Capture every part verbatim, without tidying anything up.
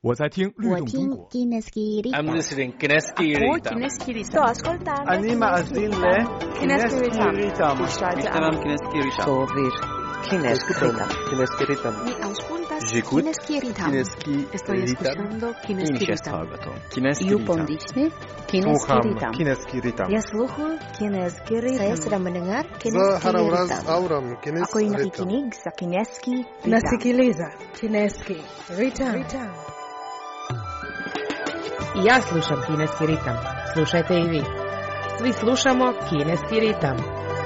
我在听律动中国。 I'm listening Kineski Ritam. Sto ascoltando. Anima Azille Kineski Ritam. Ritam. Ishtamam Kineski Ritam. Sovir Kineski Ritam. Kineski Ritam. Mi auscultas J'écoute Kineski Ritam. Kineski Estoy escuchando Kineski Ritam. Kineski You Ritam. pondisne Kineski Sluham Ritam. Kineski Ritam. Ya sluhu Kineski Ritam. Saya sedang mendengar Za Kineski harawraz Ritam. auram Ako Kineski yung Ritam. nakikinig sa Kineski Ritam. Nasikiliza Kineski Ritam. I ja slušam Kineski ritam. Slušajte i vi. Svi slušamo Kineski ritam.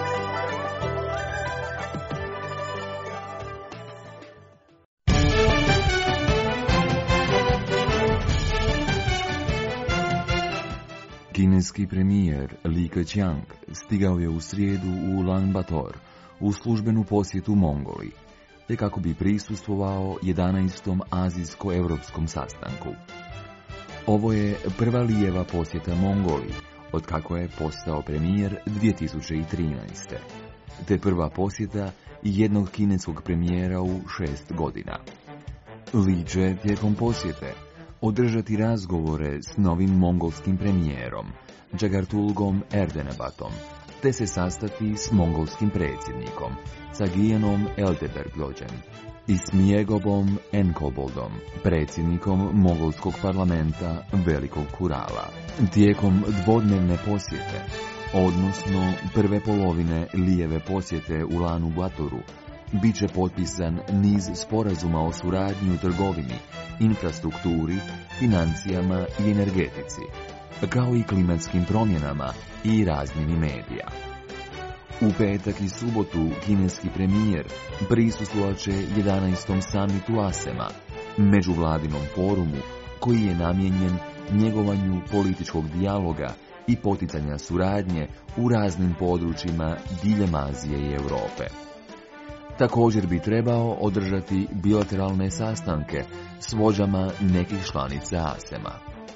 Kineski premijer Li Keqiang stigao je u srijedu u Ulan Bator u službenu posjetu Mongoliji, te kako bi prisustvovao jedanaestom azijsko-europskom sastanku. Ovo je prva Lijeva posjeta Mongoliji od kako je postao premijer dvije tisuće trinaeste. te prva posjeta jednog kineskog premijera u šest godina. Li će tijekom posjete održati razgovore s novim mongolskim premijerom, Jagartulgom Erdenebatom, te se sastati s mongolskim predsjednikom, Sagijanom Eldeberglođem, i s Mijegobom Enkoboldom, predsjednikom mongolskog parlamenta Velikog Kurala. Tijekom dvodnevne posjete, odnosno prve polovine Lijeve posjete u Lanu Batoru, bit će potpisan niz sporazuma o suradnji u trgovini, infrastrukturi, financijama i energetici, kao i klimatskim promjenama i razmjeni medija. U petak i subotu kineski premijer prisustvovat će jedanaestom samitu ASEM-a, međuvladinom forumu koji je namijenjen njegovanju političkog dijaloga i poticanja suradnje u raznim područjima diljem Azije i Europe. Također bi trebao održati bilateralne sastanke s vođama nekih članica ASEM-a.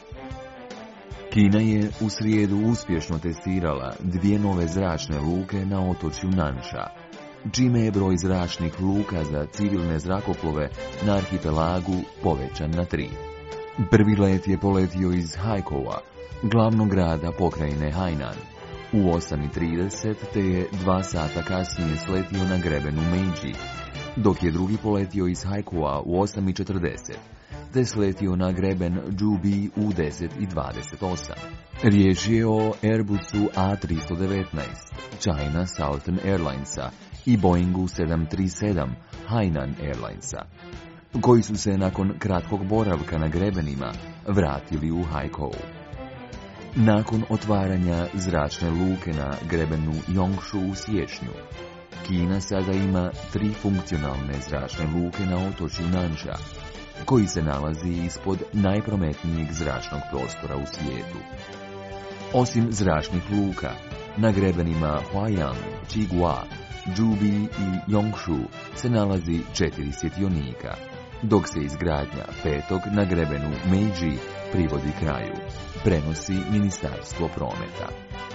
Kina je u srijedu uspješno testirala dvije nove zračne luke na otočju Nansha, čime je broj zračnih luka za civilne zrakoplove na arhipelagu povećan na tri. Prvi let je poletio iz Haikoua, glavnog grada pokrajine Hainan, u osam i trideset, te je dva sata kasnije sletio na grebenu Meiji, dok je drugi poletio iz Haikoua u osam i četrdeset, te sletio na greben Zhubi u deset i dvadeset osam. Riječ je o Airbusu A tristo devetnaest, China Southern Airlinesa i Boeingu sedam tri sedam Hainan Airlinesa, koji su se nakon kratkog boravka na grebenima vratili u Haikou. Nakon otvaranja zračne luke na grebenu Yongshu u siječnju, Kina sada ima tri funkcionalne zračne luke na otočju Nansha, koji se nalazi ispod najprometnijeg zračnog prostora u svijetu. Osim zračnih luka, na grebenima Huaiyang, Qigua, Zhubi i Yongshu se nalazi četiri svjetionika, dok se izgradnja petog na grebenu Meiji privodi kraju, prenosi Ministarstvo prometa.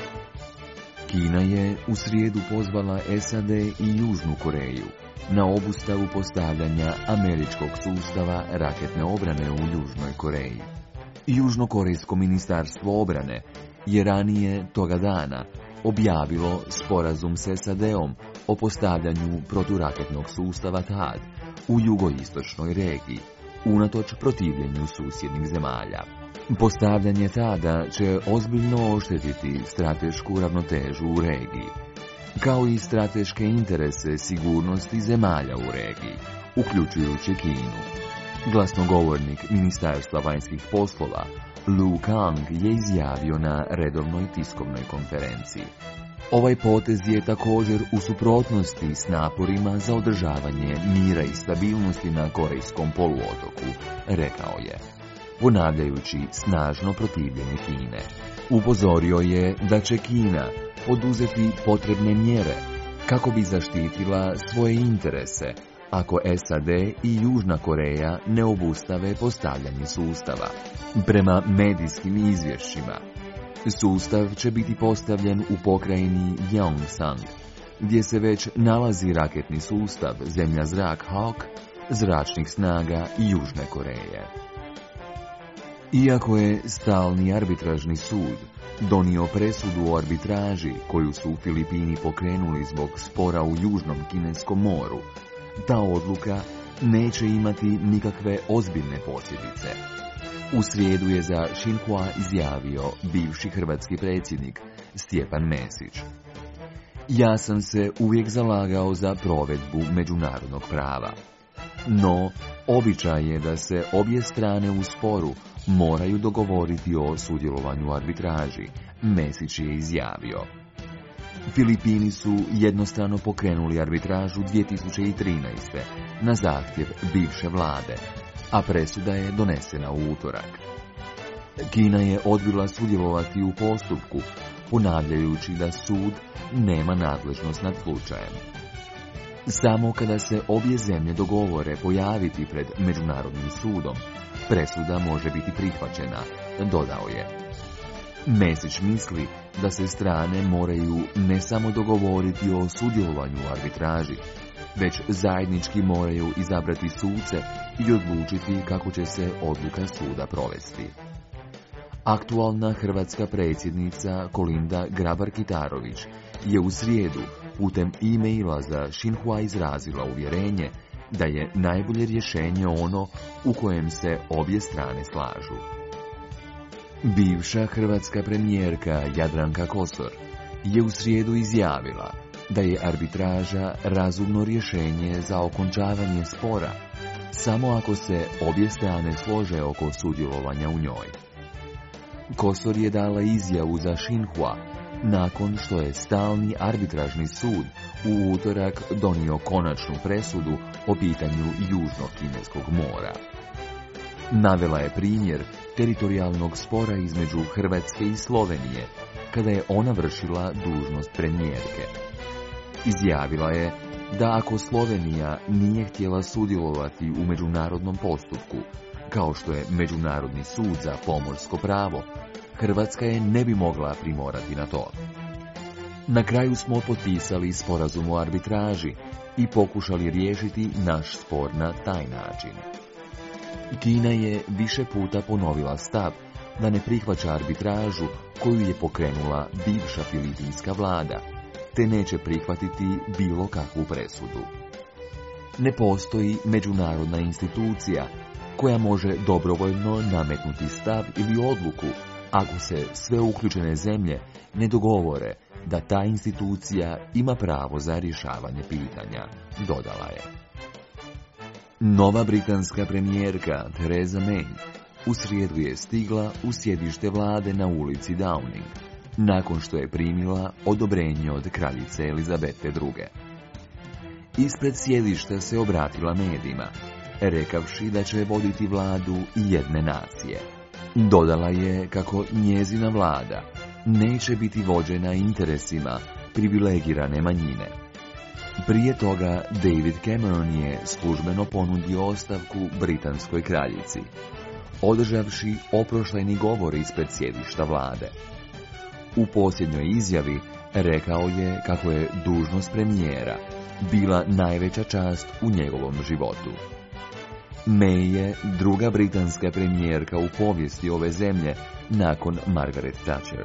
Kina je u srijedu pozvala S A D i Južnu Koreju na obustavu postavljanja američkog sustava raketne obrane u Južnoj Koreji. Južnokorejsko ministarstvo obrane je ranije toga dana objavilo sporazum s S A D-om o postavljanju proturaketnog sustava T A D u jugoistočnoj regiji, unatoč protivljenju susjednih zemalja. Postavljanje T A D-a će ozbiljno oštetiti stratešku ravnotežu u regiji, kao i strateške interese sigurnosti zemalja u regiji, uključujući Kinu. Glasnogovornik Ministarstva vanjskih poslova Lu Kang je izjavio na redovnoj tiskovnoj konferenciji. Ovaj potez je također u suprotnosti s naporima za održavanje mira i stabilnosti na Korejskom poluotoku, rekao je, ponavljajući snažno protivljenje Kine. Upozorio je da će Kina poduzeti potrebne mjere kako bi zaštitila svoje interese ako S A D i Južna Koreja ne obustave postavljanje sustava. Prema medijskim izvješćima, sustav će biti postavljen u pokrajini Gyeongsang, gdje se već nalazi raketni sustav zemlja-zrak Hawk zračnih snaga Južne Koreje. Iako je stalni arbitražni sud donio presudu o arbitraži koju su Filipini pokrenuli zbog spora u Južnom Kineskom moru, ta odluka neće imati nikakve ozbiljne posljedice. U srijedu je za Xinhua izjavio bivši hrvatski predsjednik Stjepan Mesić. Ja sam se uvijek zalagao za provedbu međunarodnog prava. No, običaj je da se obje strane u sporu moraju dogovoriti o sudjelovanju u arbitraži, Mesić je izjavio. Filipini su jednostrano pokrenuli arbitražu dvije tisuće trinaeste. na zahtjev bivše vlade, a presuda je donesena u utorak. Kina je odbila sudjelovati u postupku, ponavljajući da sud nema nadležnost nad slučajem. Samo kada se obje zemlje dogovore pojaviti pred Međunarodnim sudom, presuda može biti prihvaćena, dodao je. Mesić misli da se strane moraju ne samo dogovoriti o sudjelovanju u arbitraži, već zajednički moraju izabrati suce i odlučiti kako će se odluka suda provesti. Aktualna hrvatska predsjednica Kolinda Grabar-Kitarović je u srijedu putem e-maila za Xinhua izrazila uvjerenje da je najbolje rješenje ono u kojem se obje strane slažu. Bivša hrvatska premijerka Jadranka Kosor je u srijedu izjavila da je arbitraža razumno rješenje za okončavanje spora, samo ako se obje strane slože oko sudjelovanja u njoj. Kosor je dala izjavu za Xinhua nakon što je stalni arbitražni sud u utorak donio konačnu presudu o pitanju Južnog Kineskog mora. Navela je primjer teritorijalnog spora između Hrvatske i Slovenije, kada je ona vršila dužnost premijerke. Izjavila je da ako Slovenija nije htjela sudjelovati u međunarodnom postupku, kao što je Međunarodni sud za pomorsko pravo, Hrvatska je ne bi mogla primorati na to. Na kraju smo potpisali sporazum o arbitraži i pokušali riješiti naš spor na taj način. Kina je više puta ponovila stav da ne prihvaća arbitražu koju je pokrenula bivša filipinska vlada, te neće prihvatiti bilo kakvu presudu. Ne postoji međunarodna institucija koja može dobrovoljno nametnuti stav ili odluku ako se sve uključene zemlje ne dogovore da ta institucija ima pravo za rješavanje pitanja, dodala je. Nova britanska premijerka Theresa May u srijedu je stigla u sjedište vlade na ulici Downing, nakon što je primila odobrenje od kraljice Elizabete druge. Ispred sjedišta se obratila medijima, rekavši da će voditi vladu jedne nacije. Dodala je kako njezina vlada neće biti vođena interesima privilegirane manjine. Prije toga David Cameron je službeno ponudio ostavku britanskoj kraljici, održavši oproštajni govor ispred sjedišta vlade. U posljednjoj izjavi rekao je kako je dužnost premijera bila najveća čast u njegovom životu. May je druga britanska premijerka u povijesti ove zemlje nakon Margaret Thatcher.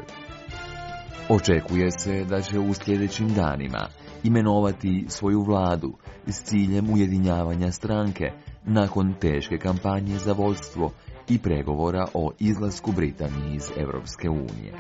Očekuje se da će u sljedećim danima imenovati svoju vladu s ciljem ujedinjavanja stranke nakon teške kampanje za vodstvo i pregovora o izlasku Britanije iz Europske unije.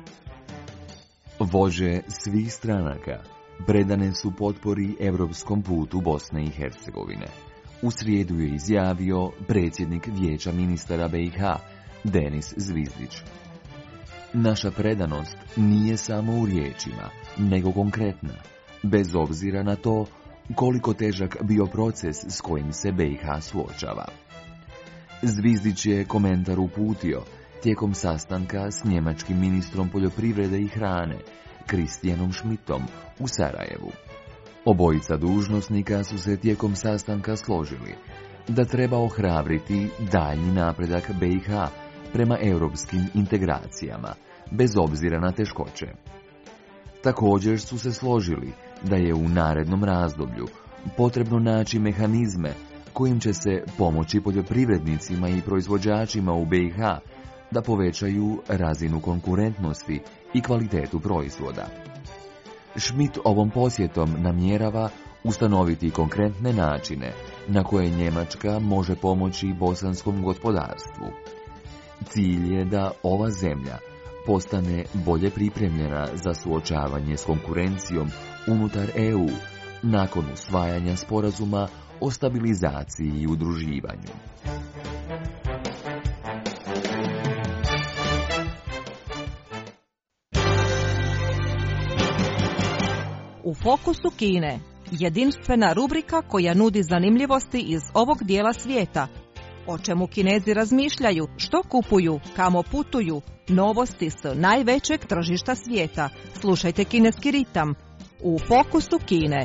Vođe svih stranaka predane su potpori europskom putu Bosne i Hercegovine. U srijedu je izjavio predsjednik Vijeća ministara B i H, Denis Zvizdić. Naša predanost nije samo u riječima, nego konkretna, bez obzira na to koliko težak bio proces s kojim se B i H suočava. Zvizdić je komentar uputio tijekom sastanka s njemačkim ministrom poljoprivrede i hrane, Kristijanom Schmidtom, u Sarajevu. Obojica dužnosnika su se tijekom sastanka složili da treba ohrabriti daljnji napredak B i H prema europskim integracijama, bez obzira na teškoće. Također su se složili da je u narednom razdoblju potrebno naći mehanizme kojim će se pomoći poljoprivrednicima i proizvođačima u B i H da povećaju razinu konkurentnosti i kvalitetu proizvoda. Schmidt ovom posjetom namjerava ustanoviti konkretne načine na koje Njemačka može pomoći bosanskom gospodarstvu. Cilj je da ova zemlja postane bolje pripremljena za suočavanje s konkurencijom unutar E U nakon usvajanja sporazuma o stabilizaciji i udruživanju. U fokusu Kine, jedinstvena rubrika koja nudi zanimljivosti iz ovog dijela svijeta. O čemu Kinezi razmišljaju, što kupuju, kamo putuju, novosti s najvećeg tržišta svijeta. Slušajte Kineski ritam u fokusu Kine.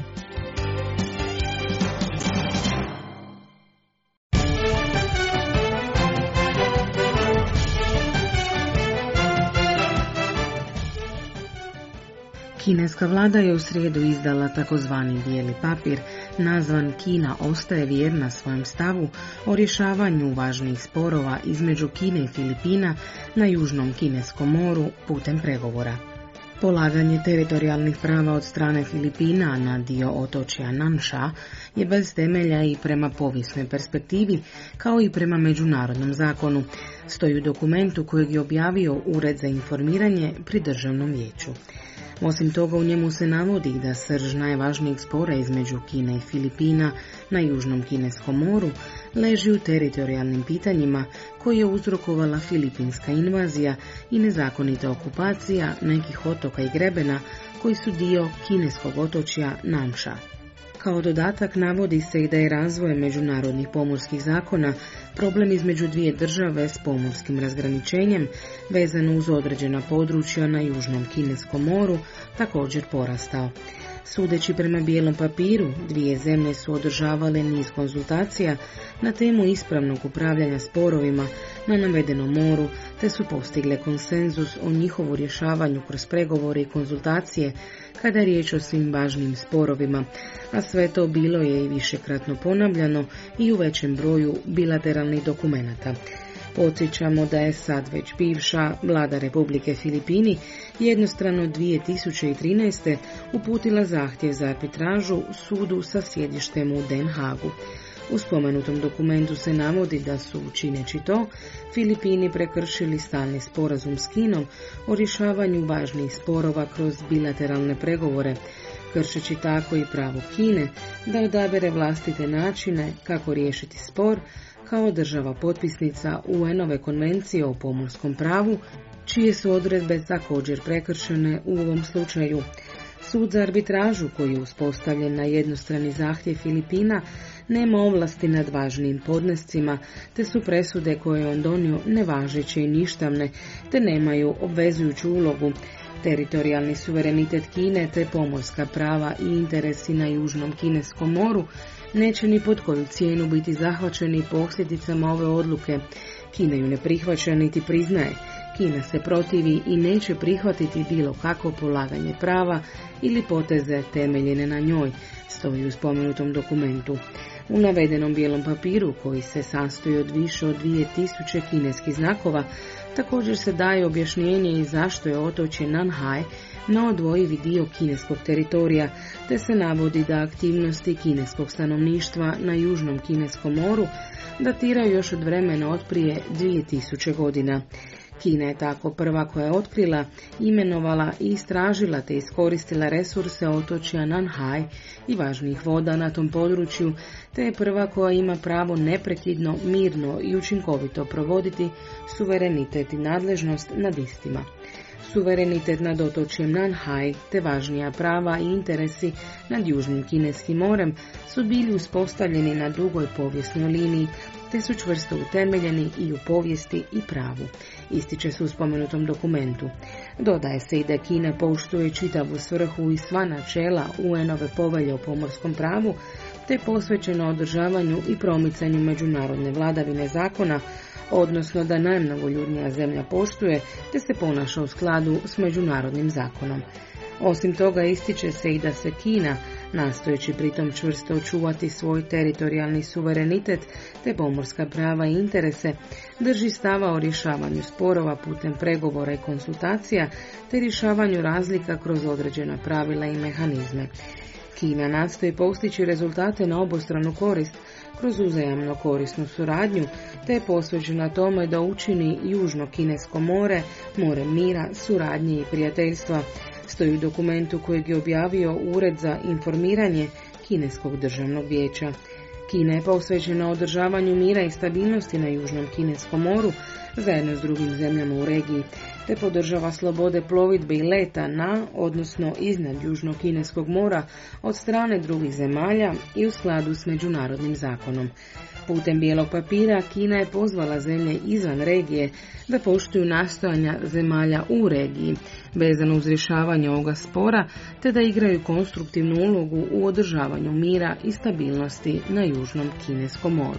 Kineska vlada je u srijedu izdala takozvani bijeli papir, nazvan Kina ostaje vjerna svojem stavu o rješavanju važnih sporova između Kine i Filipina na Južnom Kineskom moru putem pregovora. Polaganje teritorijalnih prava od strane Filipina na dio otočja Nansha je bez temelja i prema povijesnoj perspektivi, kao i prema međunarodnom zakonu, stoji u dokumentu kojeg je objavio Ured za informiranje pri Državnom vijeću. Osim toga, u njemu se navodi da srž najvažnijeg spora između Kine i Filipina na Južnom Kineskom moru leži u teritorijalnim pitanjima koje je uzrokovala filipinska invazija i nezakonita okupacija nekih otoka i grebena koji su dio kineskog otočja Nansha. Kao dodatak navodi se i da je razvoj međunarodnih pomorskih zakona problem između dvije države s pomorskim razgraničenjem vezano uz određena područja na Južnom Kineskom moru također porastao. Sudeći prema bijelom papiru, dvije zemlje su održavale niz konzultacija na temu ispravnog upravljanja sporovima na navedenom moru, te su postigle konsenzus o njihovu rješavanju kroz pregovore i konzultacije kada je riječ o svim važnim sporovima, a sve to bilo je i višekratno ponavljano i u većem broju bilateralnih dokumenata. Podsjećamo da je sad već bivša vlada Republike Filipini jednostrano dvije tisuće trinaeste. uputila zahtjev za arbitražu sudu sa sjedištem u Den Haagu. U spomenutom dokumentu se navodi da su, čineći to, Filipini prekršili stalni sporazum s Kinom o rješavanju važnih sporova kroz bilateralne pregovore, kršeći tako i pravo Kine da odabere vlastite načine kako riješiti spor kao država potpisnica U N-ove konvencije o pomorskom pravu, čije su odredbe također prekršene u ovom slučaju. Sud za arbitražu, koji je uspostavljen na jednostrani zahtjev Filipina, nema ovlasti nad važnim podnescima, te su presude koje je on donio nevažeće i ništavne, te nemaju obvezujuću ulogu. Teritorijalni suverenitet Kine te pomorska prava i interesi na Južnom Kineskom moru neće ni pod koju cijenu biti zahvaćeni posljedicama ove odluke. Kina ju ne prihvaća niti priznaje. Kina se protivi i neće prihvatiti bilo kakvo polaganje prava ili poteze temeljene na njoj, stoji u spomenutom dokumentu. U navedenom bijelom papiru, koji se sastoji od više od dvije tisuće kineskih znakova, također se daje objašnjenje i zašto je otočje Nanhai neodvojivi dio kineskog teritorija, te se navodi da aktivnosti kineskog stanovništva na Južnom Kineskom moru datiraju još od vremena od prije dvije tisuće godina. Kina je tako prva koja je otkrila, imenovala i istražila te iskoristila resurse otočja Nanhai i važnih voda na tom području, te je prva koja ima pravo neprekidno, mirno i učinkovito provoditi suverenitet i nadležnost nad istima. Suverenitet nad otočjem Nanhai te važnija prava i interesi nad Južnim Kineskim morem su bili uspostavljeni na dugoj povijesnoj liniji, te su čvrsto utemeljeni i u povijesti i pravu, ističe se u spomenutom dokumentu. Dodaje se i da Kina poštuje čitavu svrhu i sva načela U N-ove povelje o pomorskom pravu, te posvećeno održavanju i promicanju međunarodne vladavine zakona, odnosno da najmnogoljudnija zemlja poštuje te se ponaša u skladu s međunarodnim zakonom. Osim toga, ističe se i da se Kina nastojeći pritom čvrsto očuvati svoj teritorijalni suverenitet te pomorska prava i interese, drži stava o rješavanju sporova putem pregovora i konsultacija te rješavanju razlika kroz određena pravila i mehanizme. Kina nastoji postići rezultate na obostranu korist kroz uzajamno korisnu suradnju, te je posvećena tome da učini Južno Kinesko more more mira, suradnje i prijateljstva, stoji u dokumentu kojeg je objavio Ured za informiranje Kineskog državnog vijeća. Kina je posvećena održavanju mira i stabilnosti na Južnom Kineskom moru zajedno s drugim zemljama u regiji, te podržava slobode plovidbe i leta na, odnosno iznad Južnog Kineskog mora od strane drugih zemalja i u skladu s međunarodnim zakonom. Putem bijelog papira Kina je pozvala zemlje izvan regije da poštuju nastojanja zemalja u regiji vezano uz rješavanje ovoga spora, te da igraju konstruktivnu ulogu u održavanju mira i stabilnosti na Južnom Kineskom moru.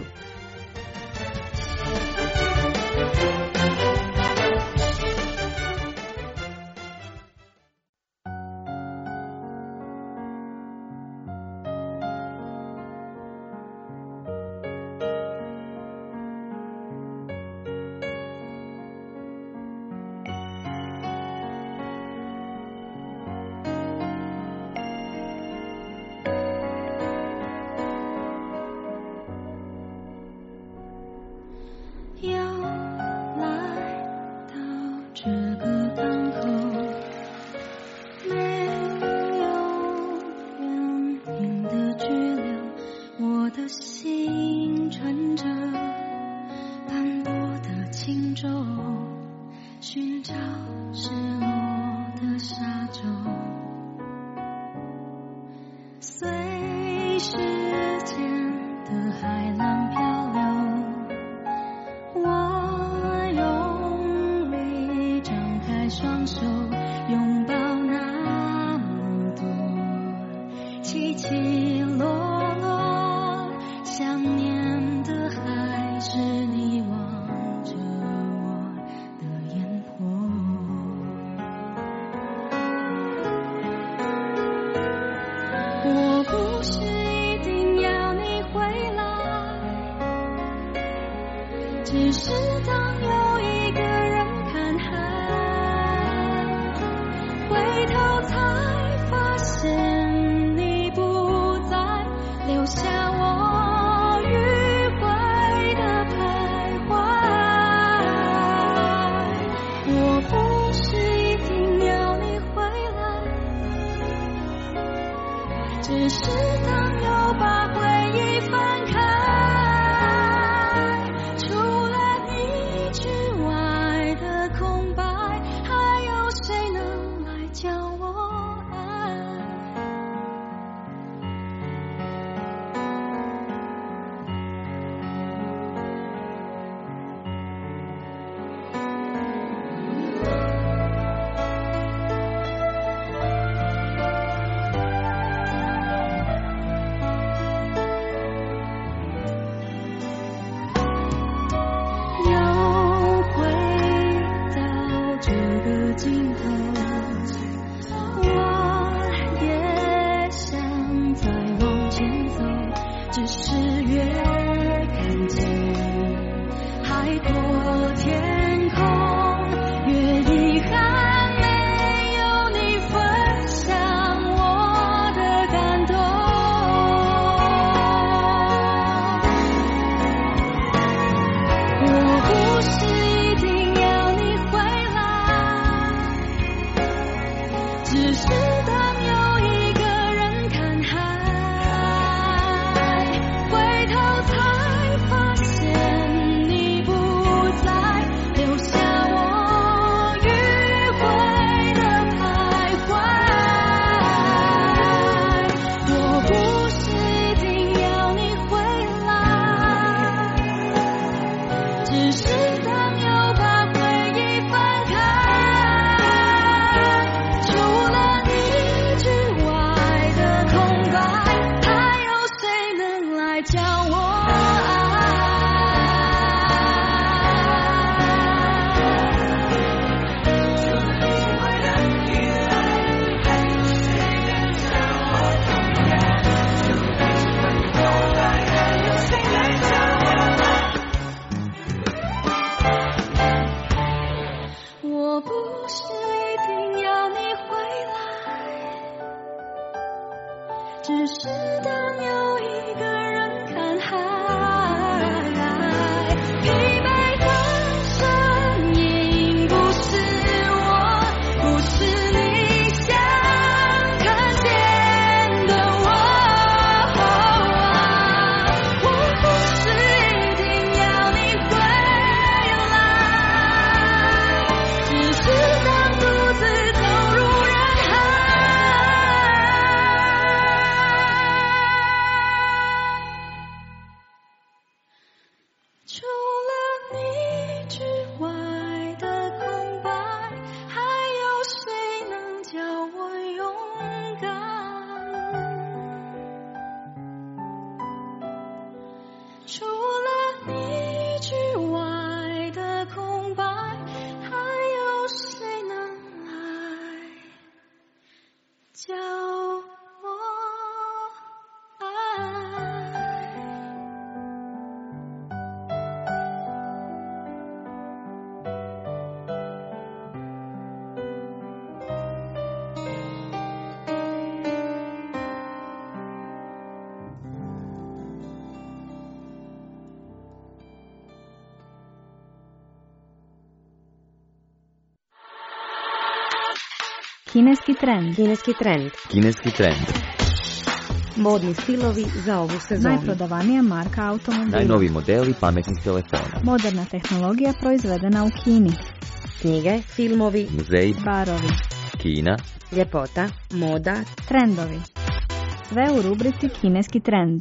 Kineski trend. Kineski trend. Kineski trend. Modni stilovi za ovu sezonu. Najprodavanija marka automobila. Najnoviji modeli pametnih telefona. Moderna tehnologija proizvedena u Kini. Knjige, filmovi, muzeji, barovi, Kina, ljepota, moda, trendovi. Sve u rubrici Kineski trend.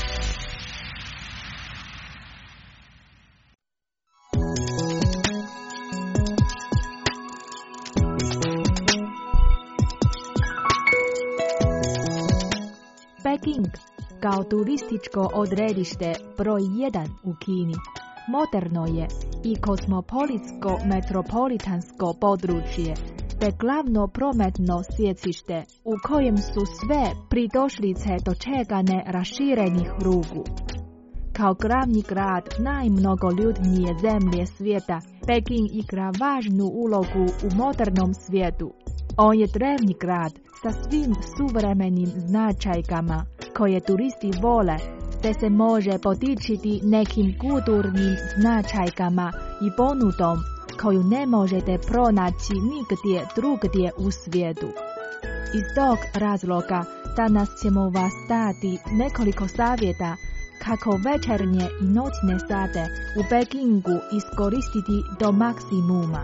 Peking kao turističko odredište broj jedan u Kini moderno je i kozmopolitsko metropolitansko područje te glavno prometno sjecište u kojem su sve pridošlice dočekane raširenih ruku. Kao glavni grad najmnogoljudnije zemlje svijeta, Peking igra važnu ulogu u modernom svijetu. On je drevni grad sa svim suvremenim značajkama koje turisti vole, te se može podičiti nekim kulturnim značajkama i ponudom koju ne možete pronaći nigdje drugdje u svijetu. Iz tog razloga danas ćemo vas dati nekoliko savjeta kako večernje i noćne sate u Pekingu iskoristiti do maksimuma.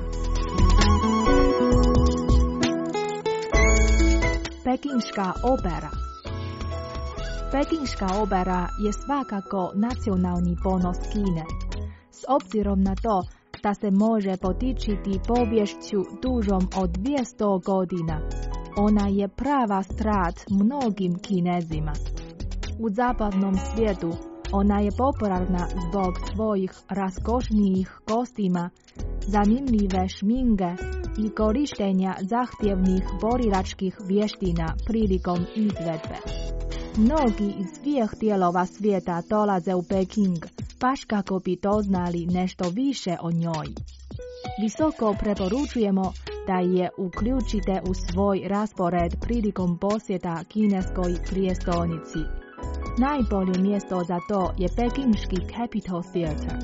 Pekinška opera. Pekinška opera je svakako nacionalni ponos Kine. S obzirom na to da se može podičiti poviješću dužom od dvjesto godina, ona je prava strast mnogim Kinezima. U zapadnom svijetu ona je popularna zbog svojih raskošnijih kostima, zanimljive šminke i korištenja zahtjevnih borilačkih vještina prilikom izvedbe. Mnogi iz svih dijelova svijeta dolaze u Peking, baš kako bi doznali nešto više o njoj. Visoko preporučujemo da je uključite u svoj raspored prilikom posjeta kineskoj prijestolnici. Najbolje mjesto za to je Pekinški Capitol Theatre.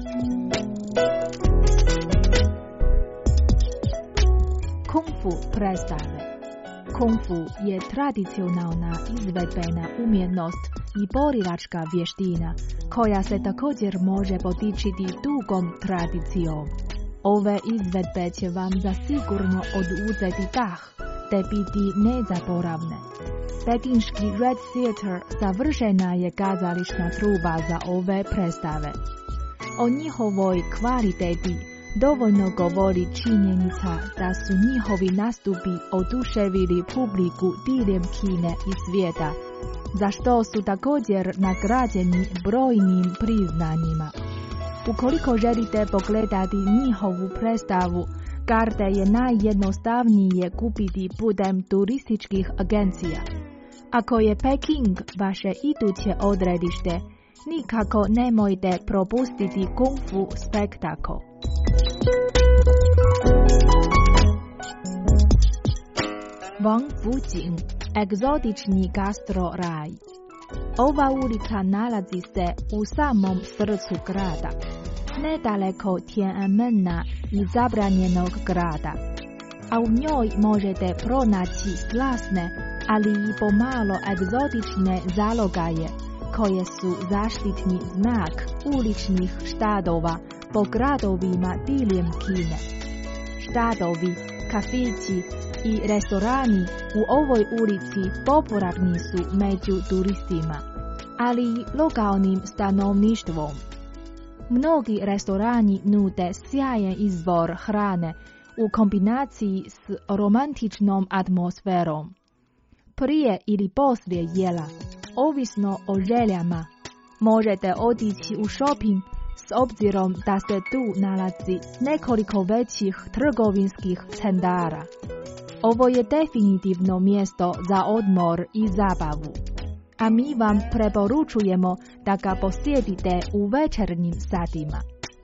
Kung fu predstave. Kung fu je tradicionalna izvedbena umjetnost i borilačka vještina koja se također može podičiti dugom tradicijom. Ove izvedbe će vam zasigurno oduzeti dah te biti nezaboravne. Pekinški Red Theatre savršena je kazališna truba za ove predstave. O njihovoj kvaliteti dovoljno govori činjenica da su njihovi nastupi oduševili publiku diljem Kine i svijeta, za što su također nagrađeni brojnim priznanjima. Ukoliko želite pogledati njihovu predstavu, karte je najjednostavnije kupiti putem turističkih agencija. Ako je Peking vaše iduće odredište, nikako nemojte propustiti kung fu spektakl. Wang Fujin, egzotični gastro raj. Ova ulica nalazi se u samom srcu grada, nedaleko Tiananmena i zabranjenog grada, a u njoj možete pronaći slasne, ali i pomalo egzotične zalogaje, koje su zaštitni znak uličnih štadova po gradovima diljem Kine. Štadovi, kafići i restorani u ovoj ulici popularni su među turistima, ali i lokalnim stanovništvom. Mnogi restorani nude sjajan izbor hrane u kombinaciji s romantičnom atmosferom. Prije ili poslije jela, ovisno o željama, možete otići u shopping s obzirom da se tu nalazi nekoliko većih trgovinskih centara. Ovo je definitivno mjesto za odmor i zabavu, a mi vam preporučujemo da ga posjetite u večernjim satima.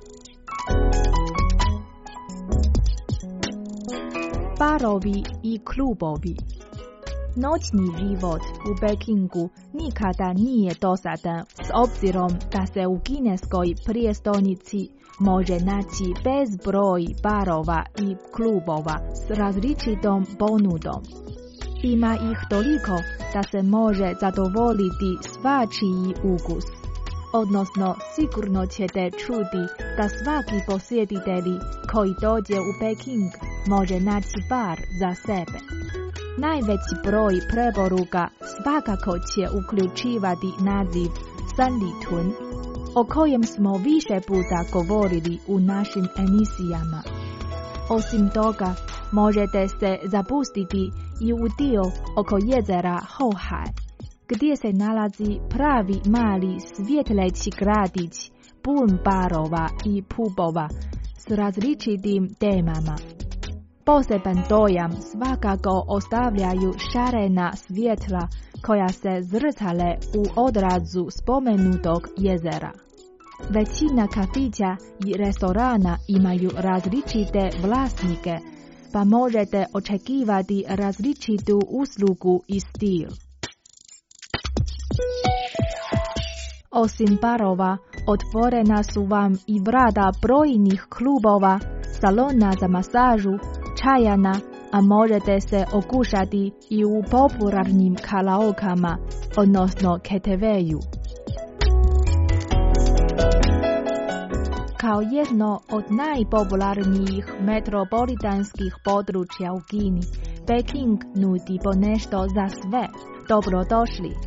Barovi i klubovi. Noćni život u Pekingu nikada nije dosadan s obzirom da se u kineskoj prijestolnici može naći bezbroj barova i klubova s različitom ponudom. Ima ih toliko da se može zadovoljiti svačiji ukus. Odnosno, sigurno ćete čuti da svaki posjetitelj koji dođe u Peking može naći bar za sebe. Najveći broj preporuka svakako će uključivati naziv Sanlitun, o kojem smo više puta govorili u našim emisijama. Osim toga, možete se zapustiti i u dio oko jezera Hohai, gdje se nalazi pravi mali svjetleći gradić pun barova i pubova s različitim temama. Poseban dojam svakako ostavljaju šarena svjetla koja se zrcale u odrazu spomenutog jezera. Većina kafića i restorana imaju različite vlasnike, pa možete očekivati različitu uslugu i stil. Osim barova, otvorena su vam i vrata brojnih klubova, salona za masažu, čajana, a možete se okušati i u popularnim karaokama, odnosno K T V-ju. Kao jedno od najpopularnijih metropolitanskih područja u Kini, Peking nudi ponešto za sve. Dobrodošli!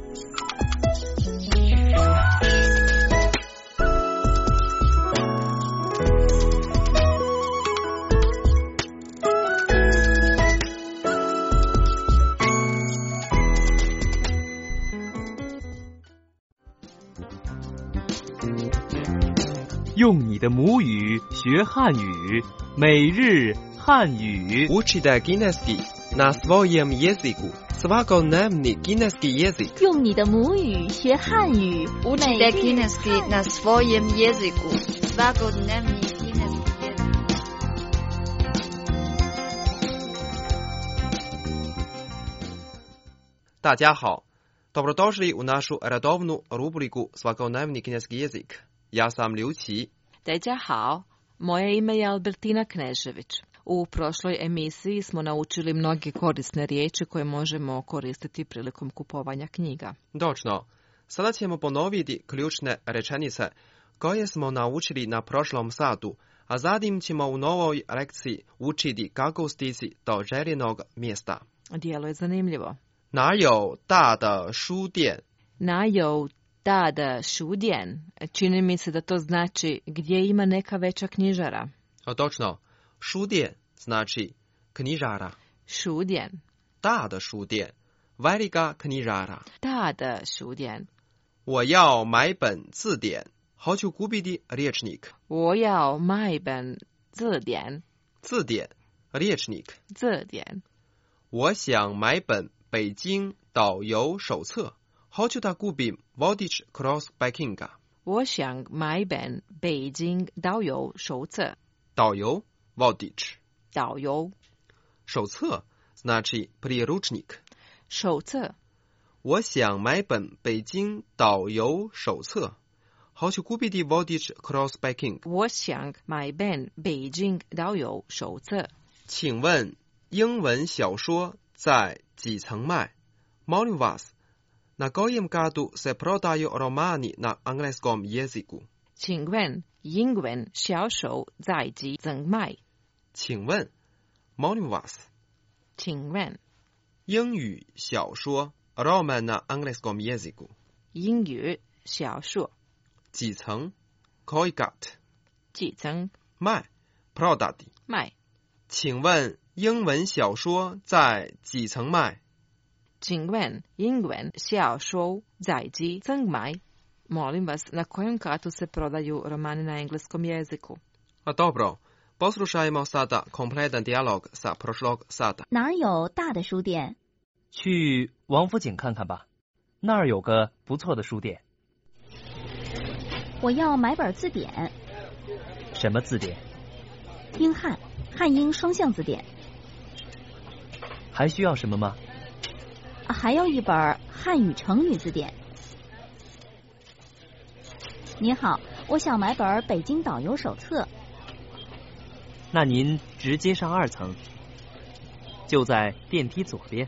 用你的母语学汉语，每日汉语。 Učite kineski na svojem jeziku. Svakodnevni kineski jezik. 用你的母语学汉语。 Učite kineski na svojem jeziku. Svakodnevni kineski jezik. Dađahao. Dobrodošli u našu redovnu rubriku Svakodnevni kineski jezik. Ja sam Liu Qi. Dađahao. Moje ime je Albertina Knežević. U prošloj emisiji smo naučili mnoge korisne riječi koje možemo koristiti prilikom kupovanja knjiga. Točno. Sada ćemo ponoviti ključne rečenice koje smo naučili na prošlom satu, a zatim ćemo u novoj lekciji učiti kako stići do željenog mjesta. Dijelo je zanimljivo. 哪有大的书店? 哪有大的书店? Čini mi se da to znači gdje ima neka veća knjižara. A točno. 书店 znači knjižara. 书店. 大的书店 velika knjižara. 大的书店. 我要买本字典. Hoću kupiti riječnik. 我要买本字典. 字典 riječnik. 字典. 我想买本北京导游手册. Hoću da kupim vodič kroz Pekinga. 我想买本北京导游手册. 导游 vodič. 导游. 手册 znači priručnik. 手册我想买本北京导游手册. Hoću kupiti vodič kroz Peking. 我想买本北京导游手册. 请问英文小说在几层卖? Molim vas, na kojem katu se prodaju romani na engleskom jeziku? 请问英文小说在几层卖? 请问 Molim vas. 请问英语小说 roman na engleskom jeziku. 英语小说几层 koji kat. 几层卖 prodati. 卖. 请问英文小说在几层卖? 请问英文小说在几层卖? Molim vas, na kojem katu se prodaju romani na engleskom jeziku? A dobro, poslušajmo sada kompletan dijalog sa prošlog sata. 哪儿有大的书店？ 去王府井看看吧，那儿有个不错的书店。 我要买本字典。 什么字典？ 英汉，汉英双向字典。 还需要什么吗？ 啊，还要一本汉语成语字典。您好，我想买本北京导游手册。 那您直接上二层，就在电梯左边。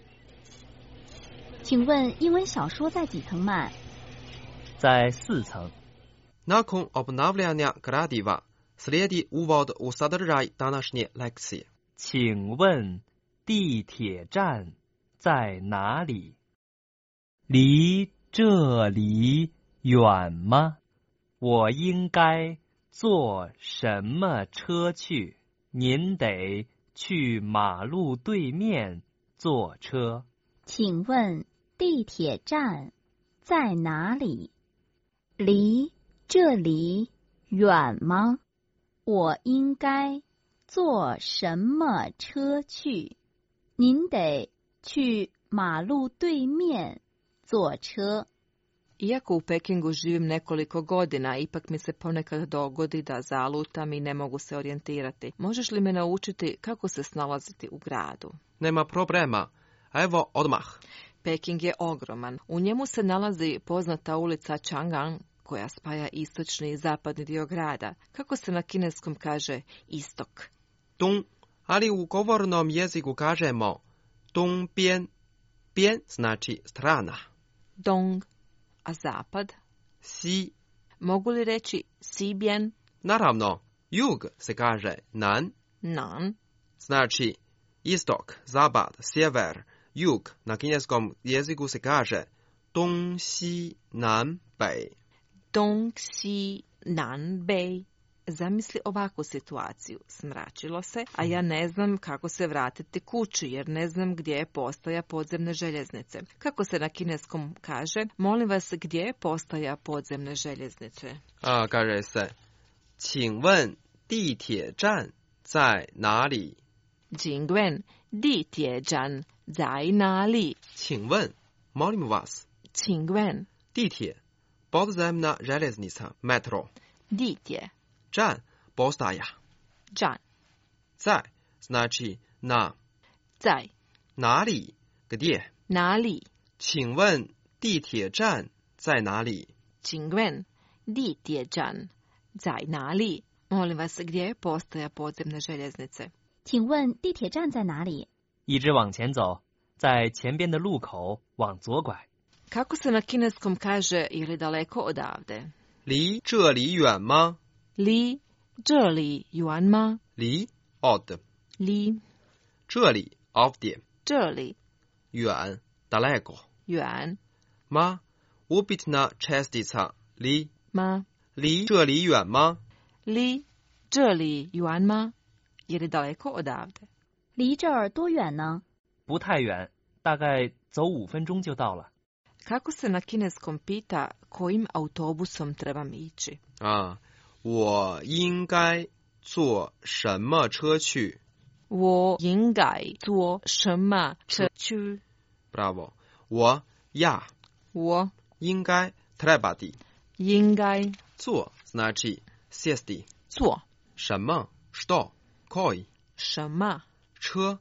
请问英文小说在几层卖？ 在四层。 Nakon obnavljanja gradiva slijedi uvod u sadržaj današnje lekcije. 请问地铁站在哪里？离这里远吗？我应该坐什么车去？您得去马路对面坐车。 请问地铁站在哪里？离这里远吗？我应该坐什么车去？您得去马路对面坐车。 Iako u Pekingu živim nekoliko godina, ipak mi se ponekad dogodi da zalutam i ne mogu se orijentirati. Možeš li me naučiti kako se snalaziti u gradu? Nema problema. Evo odmah. Peking je ogroman. U njemu se nalazi poznata ulica Chang'an, koja spaja istočni i zapadni dio grada. Kako se na kineskom kaže istok? Dong, ali u govornom jeziku kažemo dong bian. Bian znači strana. Dong. A zapad? Si. Mogu li reći si bian? Naravno, jug se kaže nan. Nan. Znači istok, zapad, sjever, jug. Na kineskom jeziku se kaže dong, si, nan, bei. Dong, si, nan, bei. Zamisli ovakvu situaciju. Smračilo se, a ja ne znam kako se vratiti kući, jer ne znam gdje je postaja podzemne željeznice. Kako se na kineskom kaže, molim vas, gdje je postaja podzemne željeznice? A, kaže se, 请问地铁站在哪里? 请问地铁站在哪里? 请问 molim vas. 请问地铁 podzemna željeznica, metro. 地铁站 postaja. 站在 znači na. 在哪里 gdje. 哪里? 请问地铁站在哪里? 请问地铁站在哪里? Molim vas, gdje je postaja podzemne željeznice? 请问地铁站在哪里？ 一直往前走，在前边的路口往左拐。 Kako se na kineskom kaže ili daleko odavde? 离这里远吗? 离这里远吗? 离 od. 离这里 ovdje. 这里远 daleko. 远 ma upitna čestica li. ma 离这里远吗? 离这里远吗? ili daleko odavde? 离这儿多远呢？ 不太远，大概走五分钟就到了。 Kako se na kineskom pita kojim autobusom trebam ići? A, 我应该坐什么车去? 我应该坐什么车去? Bravo. 我 ja. 我应该 trebati. 应该坐 znači sjesti. 坐什么 što koji. 什么车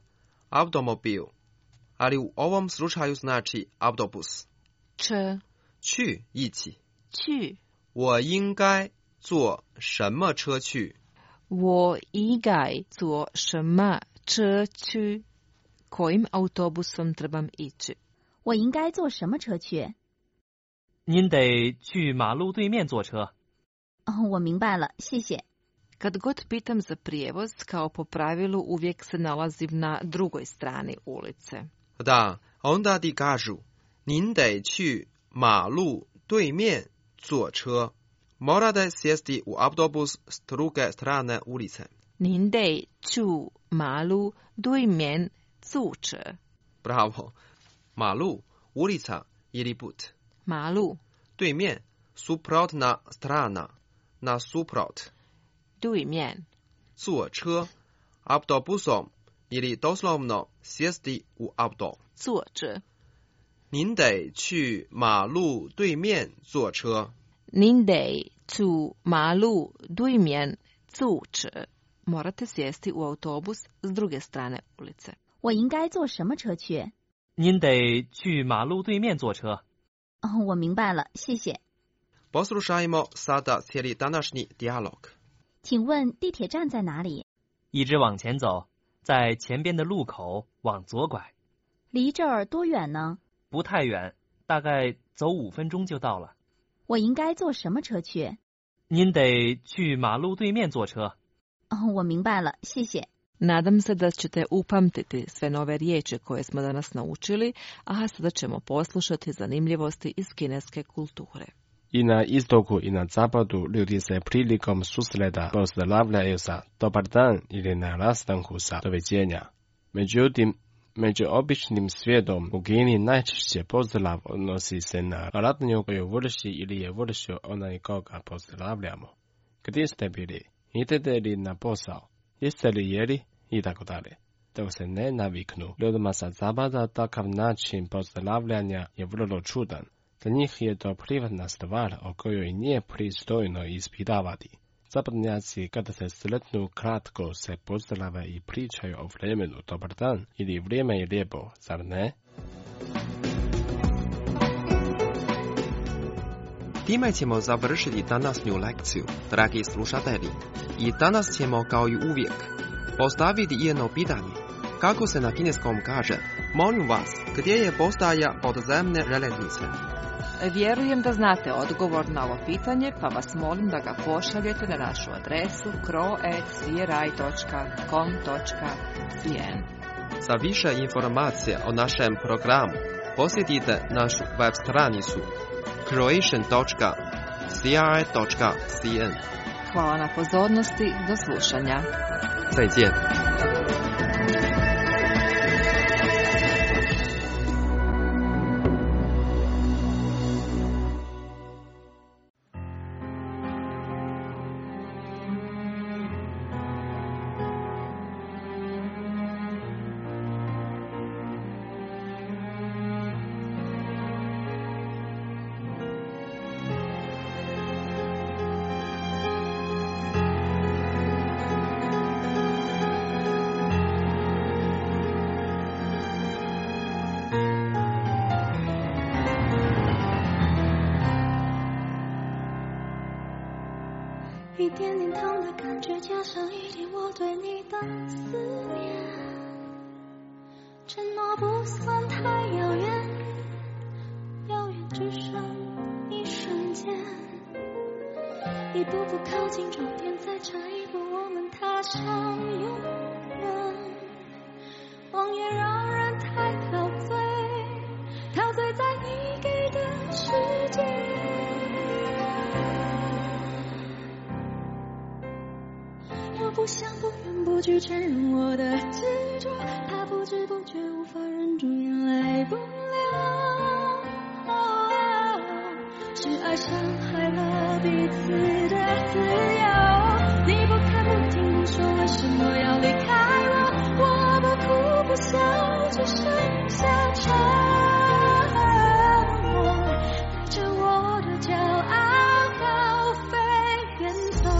automobil, ali u ovom slučaju znači autobus. Č. 去一起。 去。 我应该坐什么车去？ 我应该坐什么车去？ Kojim autobusom trebam ići? 我应该坐什么车去？ 您得去马路对面坐车。 哦，我明白了，谢谢。 Kad god pitam za prijevoz, kao po pravilu uvijek se nalazim na drugoj strani ulice. Da, onda ti kažu, 您得去马路对面坐车. Morate sjesti u autobus s druge strane ulice. 您得去马路对面坐车. Bravo. 马路 ulica ili put. 马路对面 suprotna strana, na suprot. 对面坐车 autobusom ili doslovno sjesti u auto. 坐着您得去马路对面坐车。 您得去马路对面坐车. Morate sjesti u autobus s druge strane ulice. 我应该坐什么车去？ 您得去马路对面坐车。 哦，我明白了，谢谢。 Poslušajmo sada cijeli današnji dijalog. 请问地铁站在哪里？ 一直往前走，在前边的路口往左拐。 离这儿多远呢？ 不太远，大概走五分钟就到了。 我应该坐什么车去？ 您得去马路对面坐车。 哦，我明白了，谢谢。 Nadam se da ćete upamtiti sve nove riječi koje smo danas naučili, a sada ćemo poslušati zanimljivosti iz kineske kulture. I na istoku i na zapadu ljudi se prilikom susreta pozdravljaju sa dobar dan ili na rastanku sa doviđenja. Međutim, među običnim svijetom u Kini najčešće pozdrav odnosi se na radnju koju vrši ili je vršio onaj koga pozdravljamo. Gdje ste bili? Idete li na posao? Jeste li jeli? I tako dalje. Dok se ne naviknu, ljudima sa zapada takav način pozdravljanja je vrlo čudan. Za njih je to privatna stvar o kojoj nije pristojno ispitavati. Zapadnjaci kada se sretnu kratko se pozdrave i pričaju o vremenu dobar dan ili vrijeme je lijepo, zar ne? Time ćemo završiti današnju lekciju, dragi slušatelji. I danas ćemo kao i uvijek postaviti jedno pitanje. Kako se na kineskom kaže, molim vas, gdje je postaja podzemne željeznice? Vjerujem da znate odgovor na ovo pitanje, pa vas molim da ga pošaljete na našu adresu kro at c r i dot com dot c n. Za više informacija o našem programu posjetite našu web stranicu croatian dot c r i dot c n. Hvala na pozornosti, do slušanja. 再见。 一点点疼的感觉，加上一点我对你的思念，承诺不算太遥远，遥远只剩一瞬间，一步步靠近终点，再差一步我们踏上永远。谎言让人太陶醉，陶醉在你给的世界。我不想不愿不拒承认我的执着，怕不知不觉无法忍住眼泪不流，哦，是爱伤害了彼此的自由。你不看不听不说，为什么要离开我？我不哭不笑，只剩下沉默，带着我的骄傲高飞远走。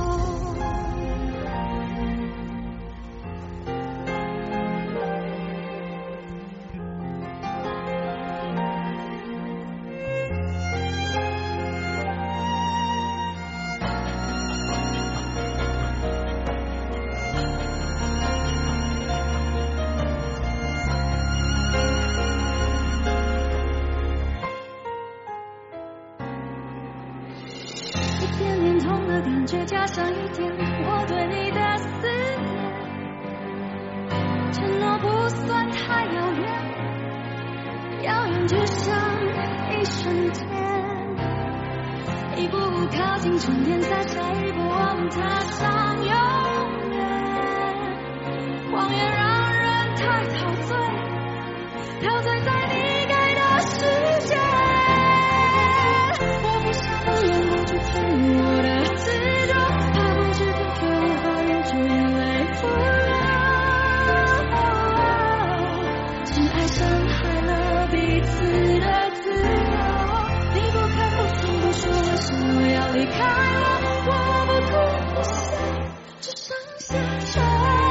再加上一点我对你的思念，承诺不算太遥远，遥远就像一瞬间，一步步靠近终点，再下一步我们踏上永远。谎言让人太陶醉，陶醉在你给的世界。我不想不愿过去承认我的执着，怕不知不觉无法忍住眼泪不流。只爱伤害了彼此的自由，你不看不听不说，为什么要离开我？我不哭不笑，只剩下沉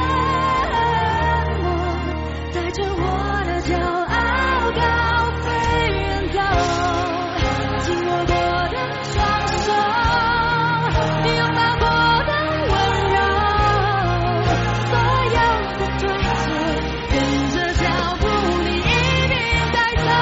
默，带着我的骄傲高飞远走，紧握过的双手，拥抱过的温柔，所有的对错，跟着脚步你一并带走。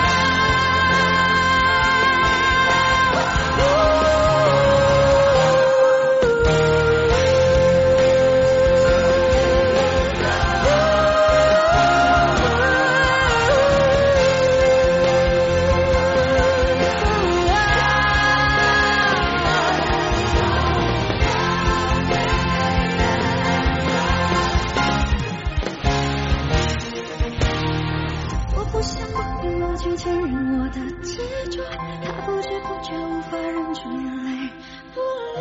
我不想不愿过去牵引我的执着，怕不知不觉无法忍住眼泪不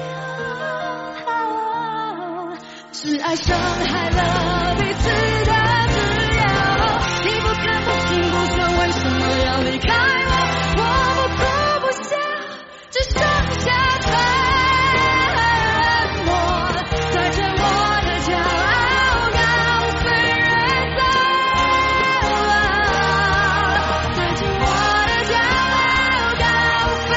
流，是爱伤害了彼此的自由，你不看不听不说，为什么要离开我？我不哭不笑，只剩下沉默，带着我的骄傲高飞远走，带着我的骄傲高飞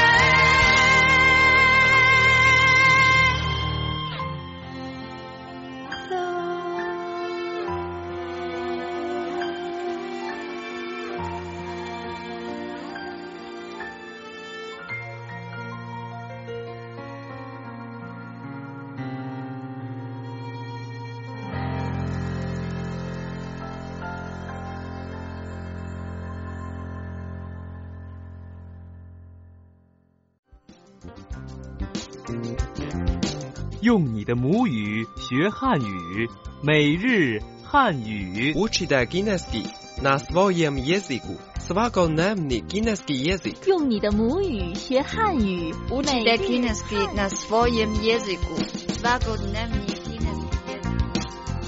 远走。 用你的母语学汉语，每日汉语。 Učite kineski na swojem jeziku. Svakodnevni kineski jezik. 用你的母语学汉语， Učite kineski na svojem jeziku. Svakodnevni kineski jezik.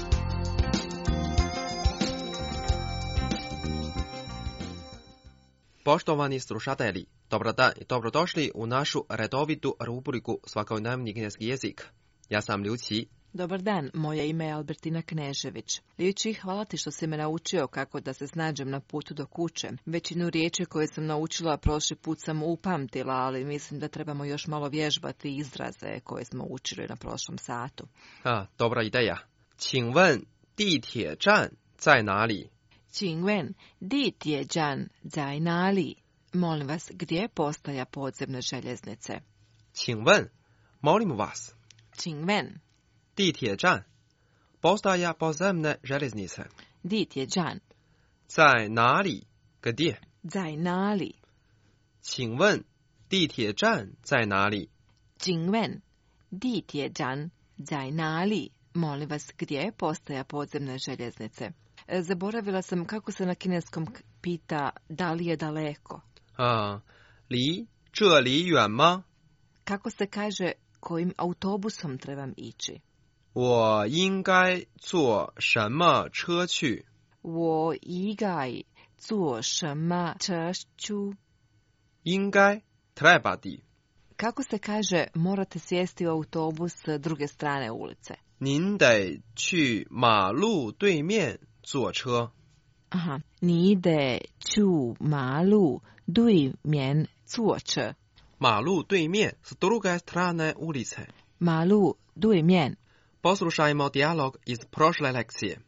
Poštovani slušatelji, dobar dan i dobrodošli u našu redovitu rubriku Svakodnevni kineski jezik. Ja sam Liu Qi. Dobar dan, moje ime je Albertina Knežević. Liu Qi, hvala ti što si me naučio kako da se snađem na putu do kuće. Većinu riječi koje sam naučila prošli put sam upamtila, ali mislim da trebamo još malo vježbati izraze koje smo učili na prošlom satu. A, dobra ideja. 请问地铁站在哪里？ 请问地铁站在哪里？ Molim vas, gdje je postaja podzemne željeznice? 请问 molim vas. 请问地铁站 postaja podzemne željeznice. 地铁站在哪里 gdje? 在哪里？ 请问地铁站在哪里？ 请问地铁站在哪里？ Molim vas, gdje je postaja podzemne željeznice? Zaboravila sam kako se na kineskom pita da li je daleko. 啊，离这里远吗？ Kako se kaže kojim autobusom trebam ići? 我应该坐什么车去？ 我应该坐什么车去？ 应该 trebati. Kako se kaže morate sjesti u autobus s druge strane ulice? 您得去马路对面坐车。 Aha, 你得去马路对面坐车。 马路对面 s druge strane ulice. 马路对面。 Poslušajmo dijalog iz prošle lekcije.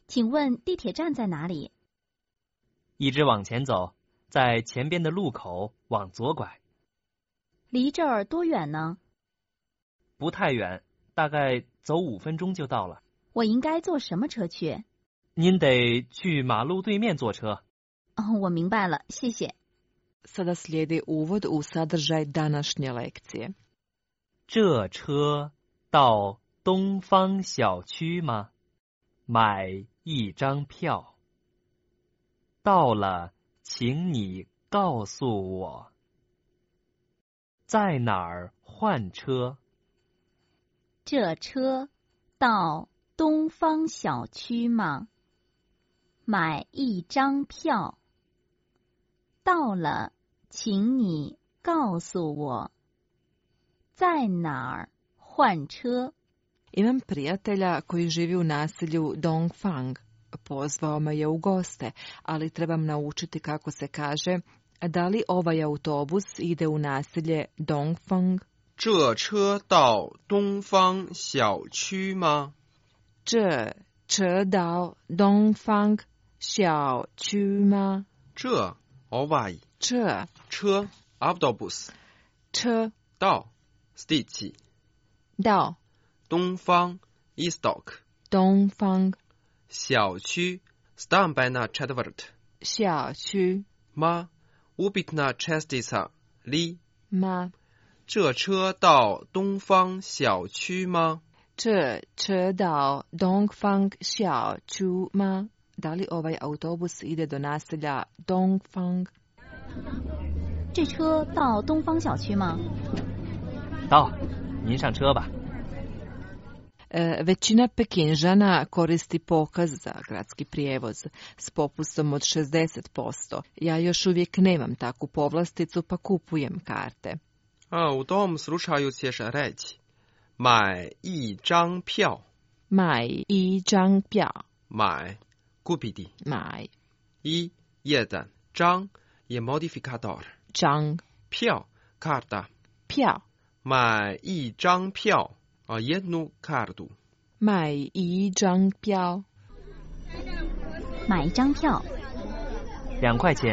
请问地铁站在哪里？ 一直往前走，在前边的路口往左拐。 离这儿多远呢？ 不太远，大概走五分钟就到了。 我应该坐什么车去？ 您得去马路对面坐车。 哦，我明白了，谢谢。 Sada slijedi uvod u sadržaj današnje lekcije. 这车到东方小区吗？买一张票。到了，请你告诉我，在哪儿换车？ 这车到东方小区吗？买一张票。到了，请你告诉我，在哪儿换车？ Imam prijatelja koji živi u naselju Dongfang. Pozvao me je u goste, ali trebam naučiti kako se kaže. Da li ovaj autobus ide u naselje Dongfang? 这车到东方小区吗？ 这车到东方小区吗？ 这 ovaj 这车 autobus 车到 stici 到东方 istok 东方小区 stambena četvrt 小区 ma ubitna čestica li ma 这车到东方小区吗？ 这车到东方小区吗？ Da li ovaj autobus ide do naselja Dongfang? 这车到东方小区吗？ 到，您上车吧。 E, većina Pekinžana koristi pokaz za gradski prijevoz s popustom od šezdeset posto. Ja još uvijek nemam takvu povlasticu pa kupujem karte. A, u tom slučaju ćeš reći 买一张票买一张票买 kupiti 买一 jedan 张 je modifikator 张票 karta 票买一张票 a jednu kartu 买一张票买一张票两块钱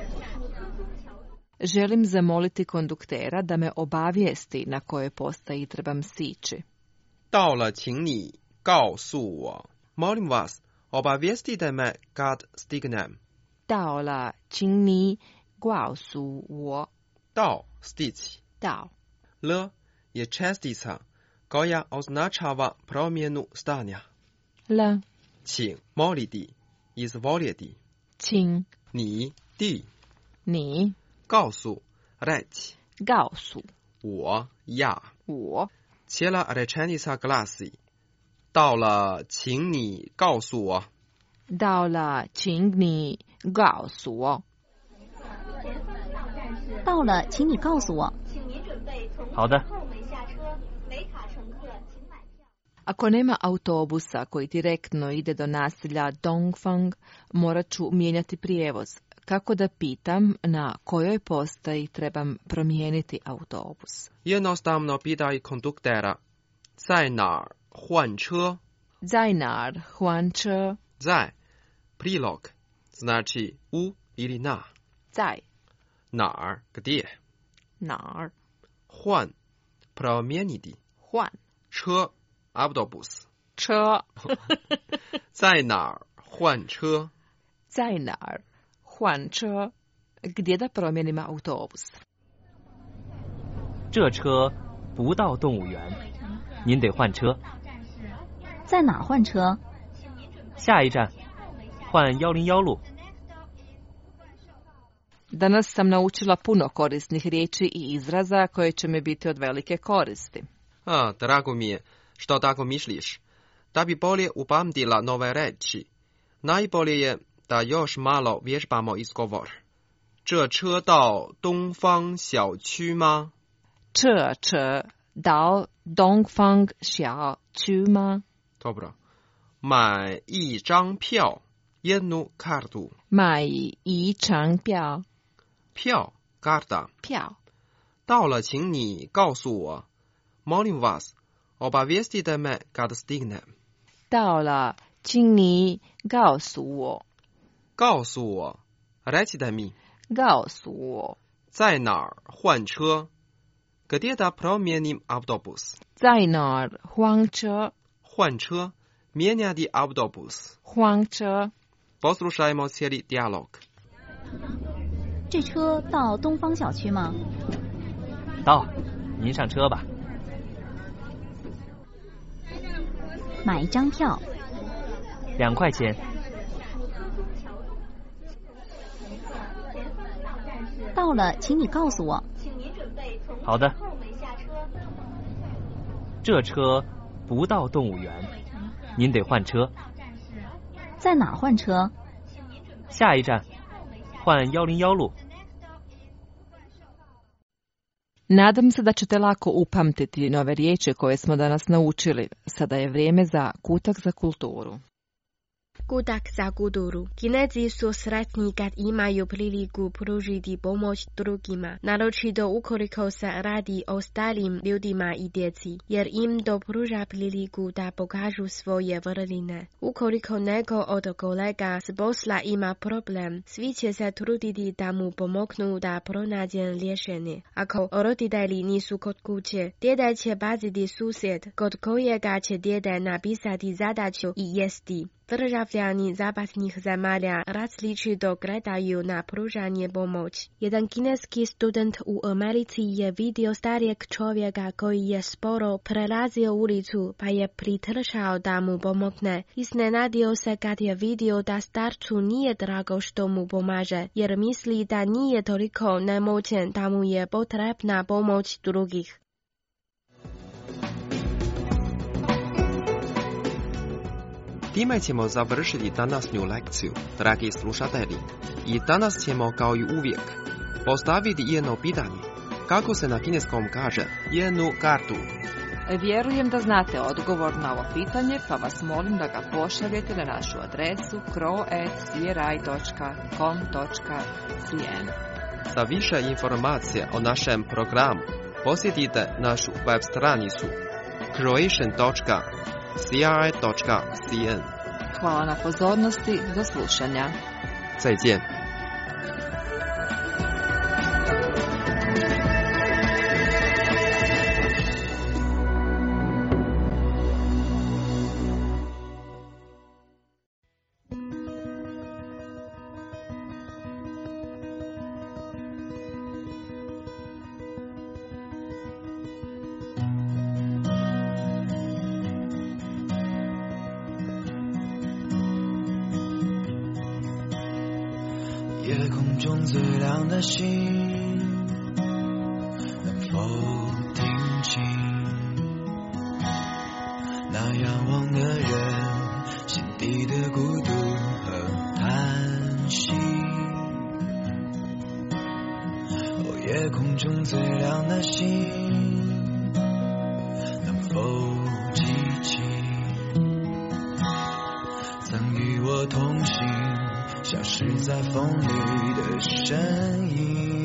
Želim zamoliti konduktera da me obavijesti na kojoj postaji trebam sići. 到了，请你告诉我。Molim vas, obavijestite me kad stignem. 到了，请你告诉我。 到 stići 到 L je čestica koja označava promjenu stanja. L 请 moliti izvoljeti 请你 ti 你告诉 reći 告诉我 ja 我 Cijela rečenica glasi 到了，请你告诉我。 到了，请你告诉我。 到了，请你告诉我。 好的。 Ako nema autobusa koji direktno ide do naselja Dongfang, morat ću mijenjati prijevoz. Kako da pitam na kojoj postaji trebam promijeniti autobus? Jednostavno pitaj konduktera 在哪儿换车在哪儿换车在 prilog znači u ili na 在哪儿 gdje 哪儿换 promijeniti 换车 autobus 车在哪儿换车在哪儿换车 gdje da promijenimo autobus? 这车不到动物园，您得换车。 在哪儿换车？ 下一站换一零一路。 Danas sam naučila puno korisnih riječi i izraza koje će mi biti od velike koristi. A, drago mi je što tako misliš. Da bi bolje upamtila nove reči, najbolje je da još malo vježbamo izgovor. 这车到东方小区吗？ 这车到东方小区吗？ Dobro. 买一张票 jednu kartu 买一张票票 karta 票到了，请你告诉我。Molim vas, obavijestite me kad stignem. 到了， 请你告诉我。 告诉我 recite mi 告诉我在哪儿换车 Gdje da promijenim autobus 在哪儿换车换车 mijenjati autobus 换车 Poslušajmo cijeli dijalog 这车到东方小区吗？ 到，您上车吧。 买一张票。 两块钱。 到了，请你告诉我。 好的。这车不到动物园，您得换车。 在哪儿换車？ 下一站，换一零一路。 Nadam se da ćete lako upamtiti nove riječi koje smo danas naučili. Sada je vrijeme za kutak za kulturu. Kutak za kulturu. Kinezi su sretni kad imaju priliku pružiti pomoć drugima, naročito ukoliko se radi o starim ljudima i djeci, jer im to pruža priliku da pokažu svoje vrline. Ukoliko neko od kolega s posla ima problem, svi će se truditi da mu pomognu da pronađe rješenje. Ako roditelji nisu kod kuće, djede će paziti susjed, kod kojega će djede napisati zadaću i jesti. Državljani zapadnih zemalja različito gledaju na pružanje pomoć. Jedan kineski student u Americi je vidio starijeg čovjeka koji je sporo prelazio ulicu, pa je pritrčao da mu pomogne. Iznenadio se kad je vidio da starcu nije drago što mu pomaže, jer misli da nije toliko nemoćen da mu je potrebna pomoć drugih. Time ćemo završiti današnju lekciju, dragi slušatelji. I danas ćemo, kao i uvijek, postaviti jedno pitanje. Kako se na kineskom kaže jednu kartu? Vjerujem da znate odgovor na ovo pitanje, pa vas molim da ga pošaljete na našu adresu kro at c r i dot com dot c n. Za više informacija o našem programu posjetite našu web stranicu croatian dot c r i dot c n. Hvala na pozornosti, do slušanja. 再见。 夜空中最亮的星，能否听清那仰望的人心底的孤独和叹息？哦，夜空中最亮的星，能否记起曾与我同行消失在风里的身影？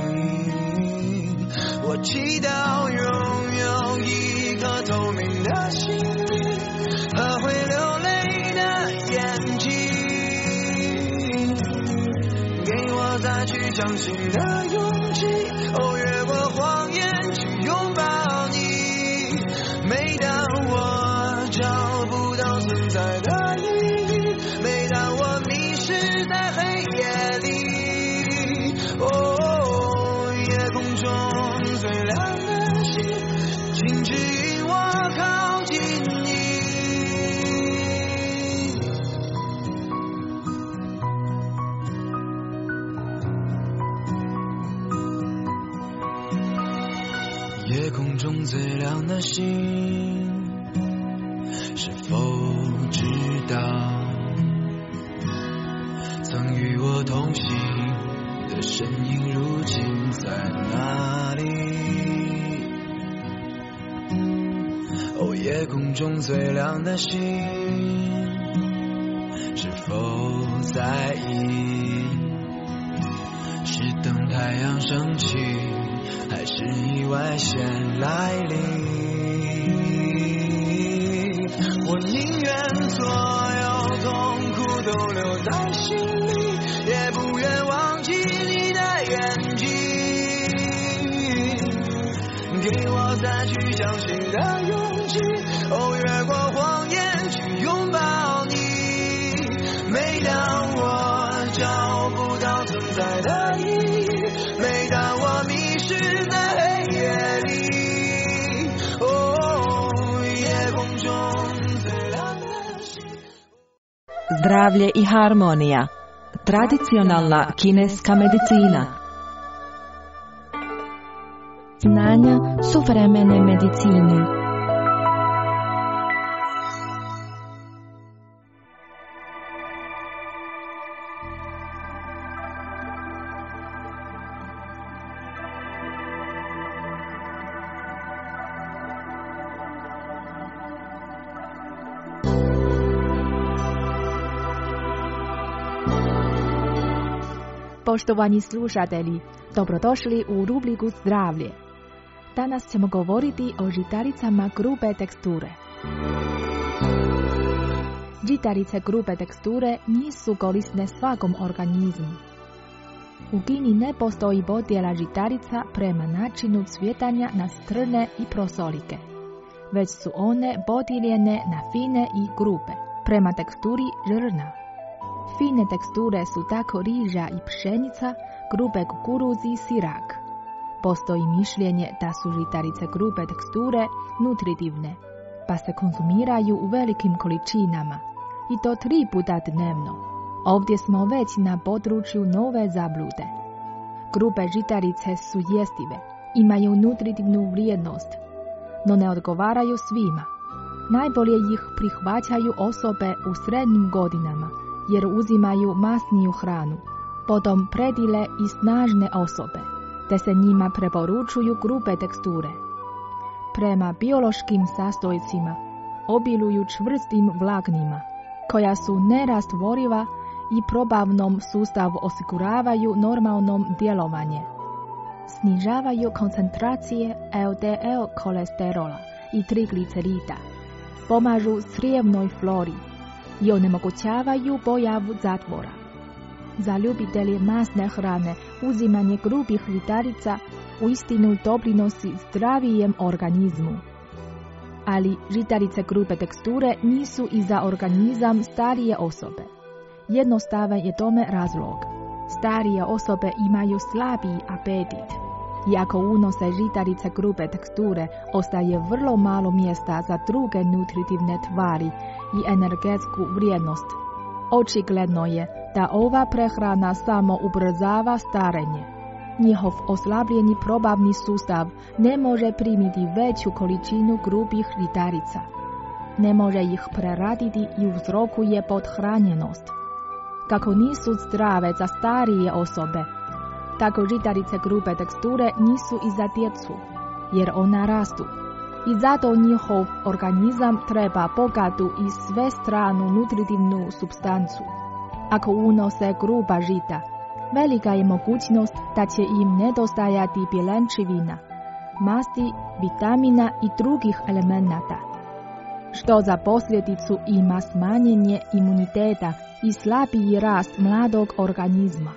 我祈祷拥有一颗透明的心灵和会流泪的眼睛，给我再去相信的勇气，哦，越过谎言去拥抱你。每当我找不到存在的意义，每当我迷失在黑夜里，哦，夜空中最亮的星，请指引我靠近你。夜空中最亮的星，是否知道曾与我同行的身影如今在哪里？哦，夜空中最亮的星，是否在意？是等太阳升起，还是意外先来临？我宁愿所有痛苦都留在心里，也不愿忘记你的眼睛，给我再去相信的勇气，哦，越过谎言去拥抱你。每当我找不到存在的意义，每当我迷失在黑夜里，哦，夜空中最亮的星。 Zdravlje i harmonija. Tradicionalna kineska medicina. Znanja suvremene medicine. Poštovani slušatelji, dobrodošli u rubriku Zdravlje. Danas ćemo govoriti o žitaricama grube teksture. Žitarice grube teksture nisu korisne svakom organizmu. U Kini ne postoji podjela žitarica prema načinu cvjetanja na strne i prosolike, već su one podijeljene na fine i grube, prema teksturi žrna. Fine teksture su tako riža i pšenica, grube kukuruzi i sirak. Postoji mišljenje da su žitarice grube teksture nutritivne, pa se konzumiraju u velikim količinama, i to tri puta dnevno. Ovdje smo već na području nove zablude. Grube žitarice su jestive, imaju nutritivnu vrijednost, no ne odgovaraju svima. Najbolje ih prihvaćaju osobe u srednjim godinama, jer uzimaju masniju hranu, potom predile i snažne osobe, te se njima preporučuju grube teksture. Prema biološkim sastojcima obiluju čvrstim vlaknima, koja su nerastvoriva i probavnom sustavu osiguravaju normalnom djelovanje. Snižavaju koncentracije L D L kolesterola i triglicerida, pomažu crijevnoj flori i onemogućavaju pojavu zatvora. Za ljubitelje masne hrane uzimanje grubih žitarica uistinu doprinosi zdravijem organizmu. Ali žitarice grube teksture nisu i za organizam starije osobe. Jednostavan je tome razlog. Starije osobe imaju slabiji apetit. I ako unose žitarice grube teksture, ostaje vrlo malo mjesta za druge nutritivne tvari i energetsku vrijednost. Očigledno je da ova prehrana samo ubrzava starenje. Njihov oslabljeni probavni sustav ne može primiti veću količinu grubih žitarica. Ne može ih preraditi i uzrokuje pothranjenost. Kako nisu zdrave za starije osobe, tako žitarice grube teksture nisu i za djecu, jer ona rastu. I zato njihov organizam treba bogatu i svestranu nutritivnu supstancu. Ako unose gruba žita, velika je mogućnost da će im nedostajati bjelenčevina, masti, vitamina i drugih elemenata, što za posljedicu ima smanjenje imuniteta i slabiji rast mladog organizma.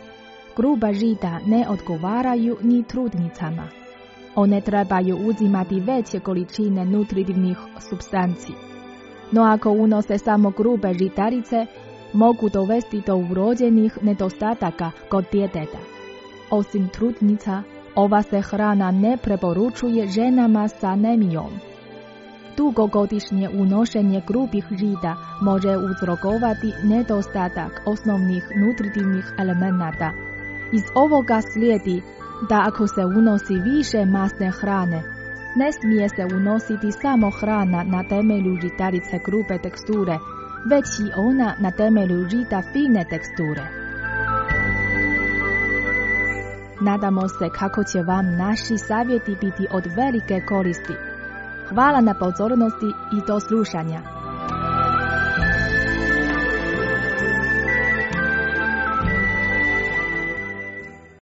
Gruba žita ne odgovaraju ni trudnicama. One trebaju uzimati veće količine nutritivnih supstanci. No ako unose samo grube žitarice, mogu dovesti do urođenih nedostataka kod djeteta. Osim trudnica, ova se hrana ne preporučuje ženama sa anemijom. Dugogodišnje unošenje grubih žita može uzrokovati nedostatak osnovnih nutritivnih elemenata. Iz ovoga slijedi da ako se unosi više masne hrane, ne smije se unositi samo hrana na temelju žitarice grube teksture, već i ona na temelju žita fine teksture. Nadamo se kako će vam naši savjeti biti od velike koristi. Hvala na pozornosti i do slušanja.